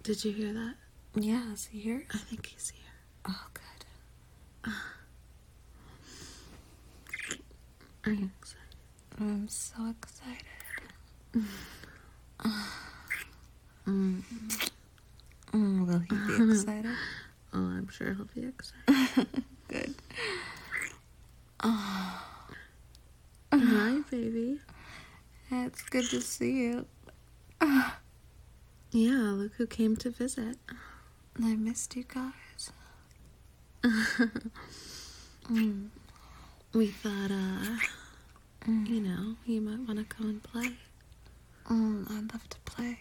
Did you hear that? Yeah, is he here? I think he's here. Oh, good. Are you excited? I'm so excited. Will he be excited? Oh, I'm sure he'll be excited. Good. Hi, baby. It's good to see you. Yeah, look who came to visit. I missed you guys. We thought, you know, you might want to come and play. I'd love to play.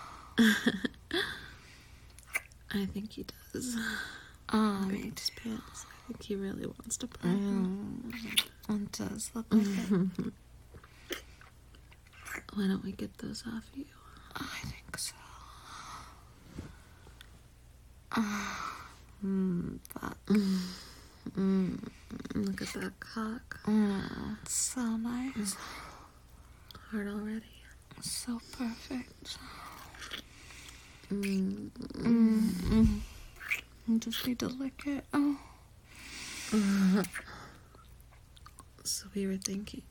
I think he does. Me too. I think he really wants to play. It does look like it. Why don't we get those off you? I think so. Look at that cock. It's so nice. Hard already. So perfect. I just need to lick it. Oh. So we were thinking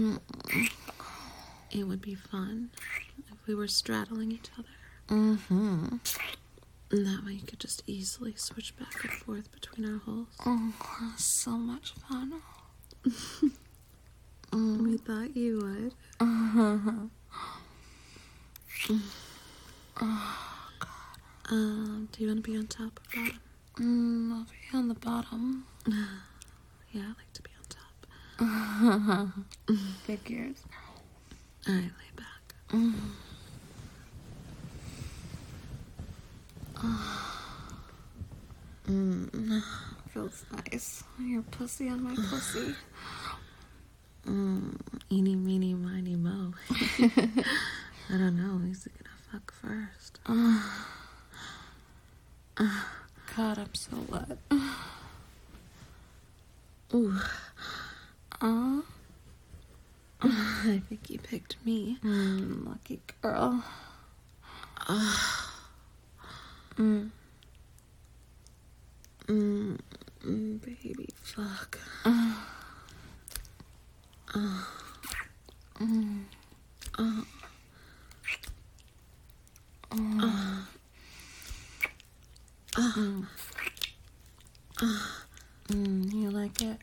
it would be fun if we were straddling each other. And that way you could just easily switch back and forth between our holes. Oh, so much fun. We thought you would. Do you want to be on top or bottom? I'll be on the bottom. Yeah, I like to be on top. Figures. Alright, lay back. Feels nice. Your pussy on my pussy. Eeny, meeny, miny, mo. I don't know, who's gonna fuck first? God, I'm so wet. Ooh. I think you picked me. Lucky girl. Baby, fuck. You like it?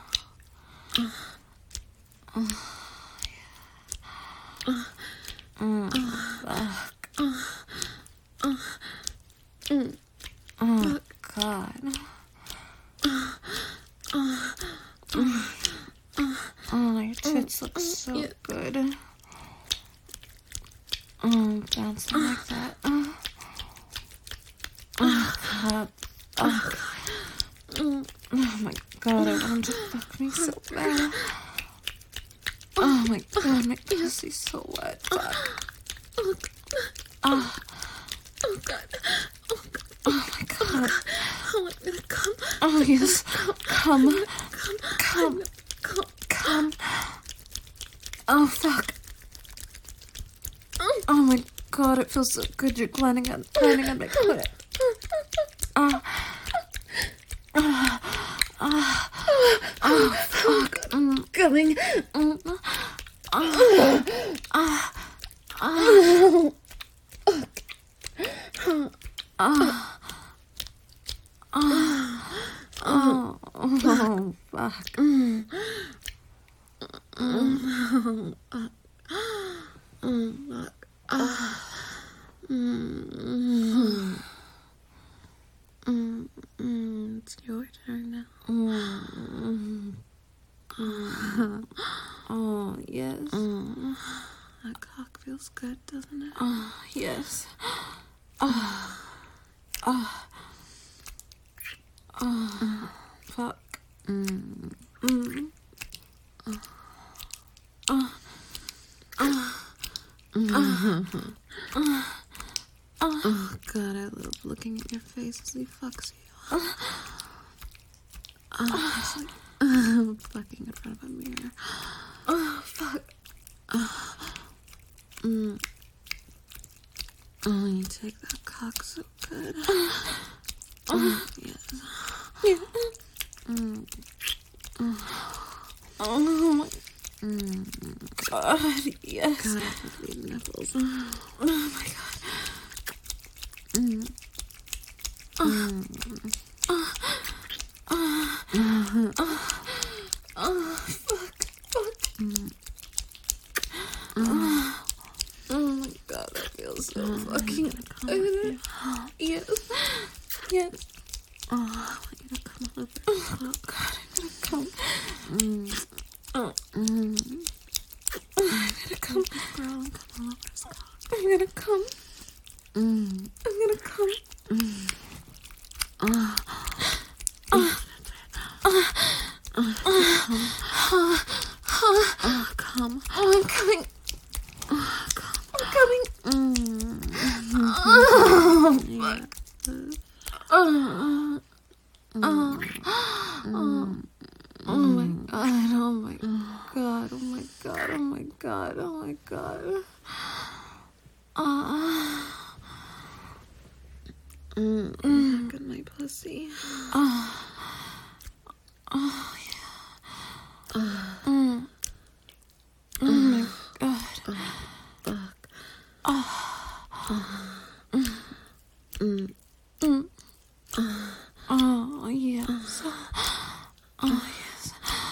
Oh, God. Oh, your tits look so good. Bouncing like that. Oh, God. Oh, my God, I want to fuck me so bad. Oh, my God, my pussy's so wet. Fuck. Oh, God. Oh, my God. Oh, I'm gonna come. Oh, yes. Come. Oh, fuck. Oh, my God, it feels so good. You're grinding on my clit. Fuck. Coming. Oh, fuck. It's your turn now. Oh, yes. That cock feels good, doesn't it? Oh, yes. Fuck. Oh, God, I love looking at your face as he fucks you. It's like fucking in front of a mirror. Oh, fuck. Oh, you take that cock so good. Oh, yes. Yeah. Mm. Oh my God, yes. God, I have these nipples. Oh my God. Mm. Fuck. Oh my God, that feels so fucking good. Yes. Yes. Oh, I want you to come over. Oh God, I'm gonna come. Oh. I'm gonna come. Girl, and come all over his cock. I'm gonna come. I'm gonna come. Come. Oh, I'm coming. Come. I'm coming. Yeah. Oh my God. Oh my God. Oh my God. Oh my God. Oh my God. Back in my pussy. Oh yeah. Oh my God. Fuck. Oh yes. Oh yes.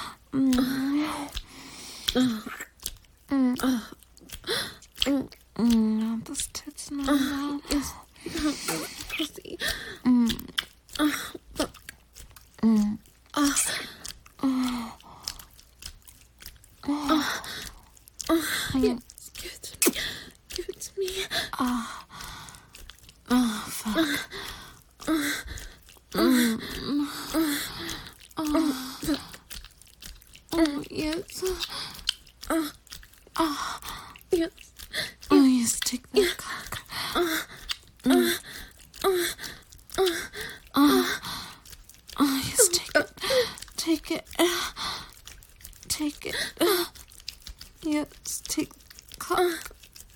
Those tits now. Yes. Pussy. Fuck. Yes. Give it to me. Give it to me. Oh fuck. Oh yes. Yes. Oh yes, take that cock. Oh yes, take it. Take it. Take it. Yes, take the cock.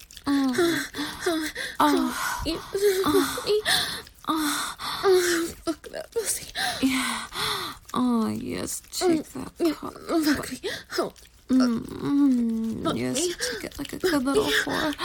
Fuck that pussy. Yeah. Oh yes, take that cock. Fuck me. Oh. Yes, take it like a good little whore.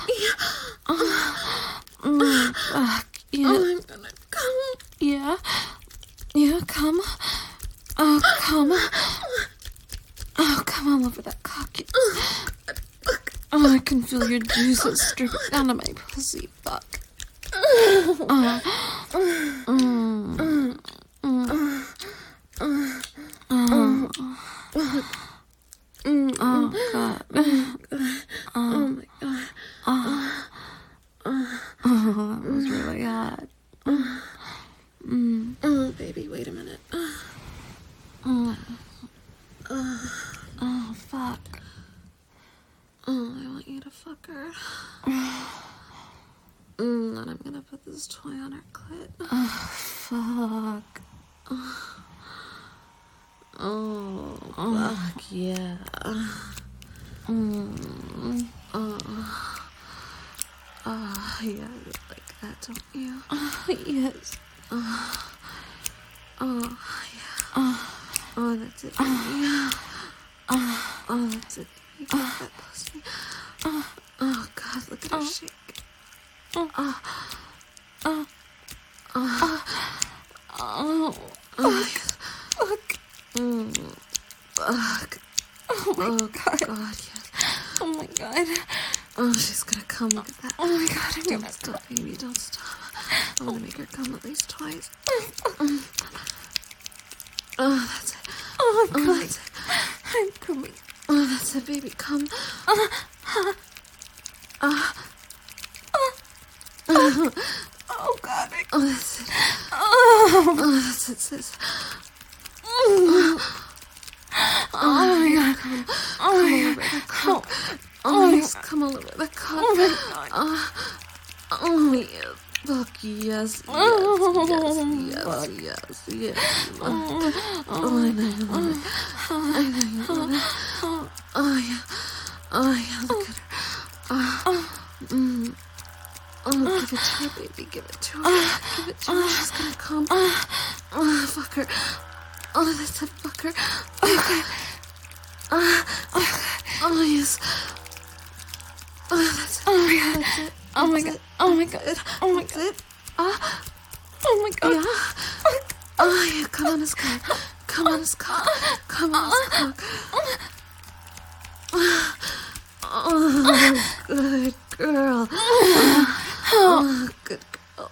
Fuck. Yeah. Oh, I'm gonna come. Yeah. Yeah, come. Oh, come. Oh, come all over that cock. Yes. Oh, I can feel your juices dripping down to my pussy. Fuck. Oh God. Oh my God. Oh, that was really hot. Oh, baby, wait a minute. Oh, fuck. Oh, I want you to fuck her. And I'm gonna put this toy on her clit. Fuck. Oh, fuck yeah. Oh, yeah, you like that, don't you? Yes. Oh, yeah. Oh, that's it, baby. Oh, that's it, baby. Get that pussy. Oh, God, look at her shake. Oh, fuck. Fuck. Oh my God. God, yes. Oh my God. Oh, she's gonna come. Look at that. Oh my God, I'm Don't gonna stop, baby. Don't stop. I'm gonna make her come at least twice. Oh, that's it. Oh my God. That's it. I'm coming. Oh, that's it, baby. Come. Oh God. Oh, that's it. Oh. Oh, that's it, sis. Oh my God. Oh my God. Oh, yes. Come all over the cock. Oh my God. Oh, yeah. Fuck yes. Yes. Yes. Yes. Yes. Yes. Oh, I know you love it. I know you love it. Oh, yeah. Oh, yeah. Look at her. Oh, Give it to her, baby. Give it to her. Give it to her. She's gonna come. Oh, fuck her. Oh, that's a fucker. Okay. Oh, yes. Oh, that's it. Oh my god. That's it. Oh my That's god. it. Oh my god. That's Oh my That's god. it. Oh my god. Yeah. Oh, yeah. Come on, his cock. Come on, his cock. Come on, his cock. Oh, good girl. Oh, good girl.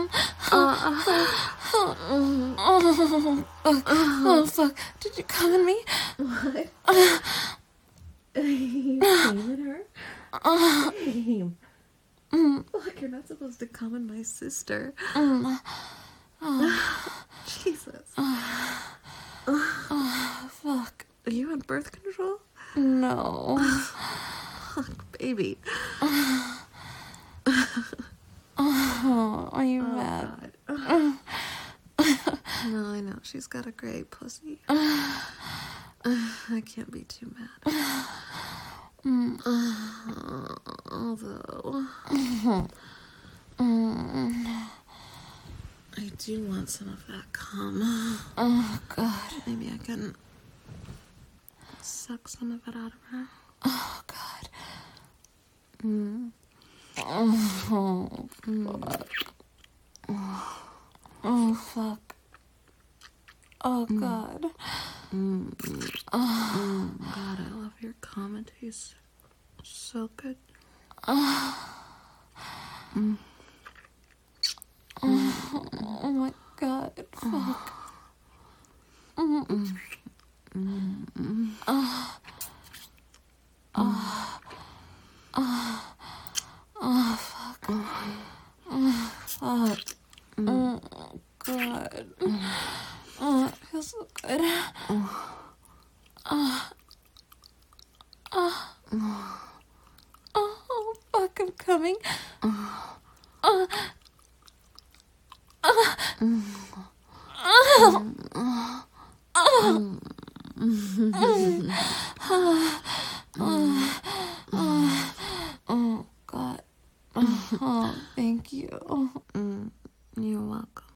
Oh fuck. Did you come in me? What? You came at her? Shame. Look, you're not supposed to come in my sister. Jesus. Fuck. Are you on birth control? No. Fuck, baby. Oh, are you mad? God. No, I know. She's got a great pussy. I can't be too mad. Although... I do want some of that cum. Oh god. Maybe I can suck some of it out of her. Oh god. Oh fuck. Oh fuck. Oh god. God, I love your cum. It tastes so good. Oh my god. Fuck. Oh fuck. Fuck. Oh god. Oh, it feels so good. Oh fuck, I'm coming.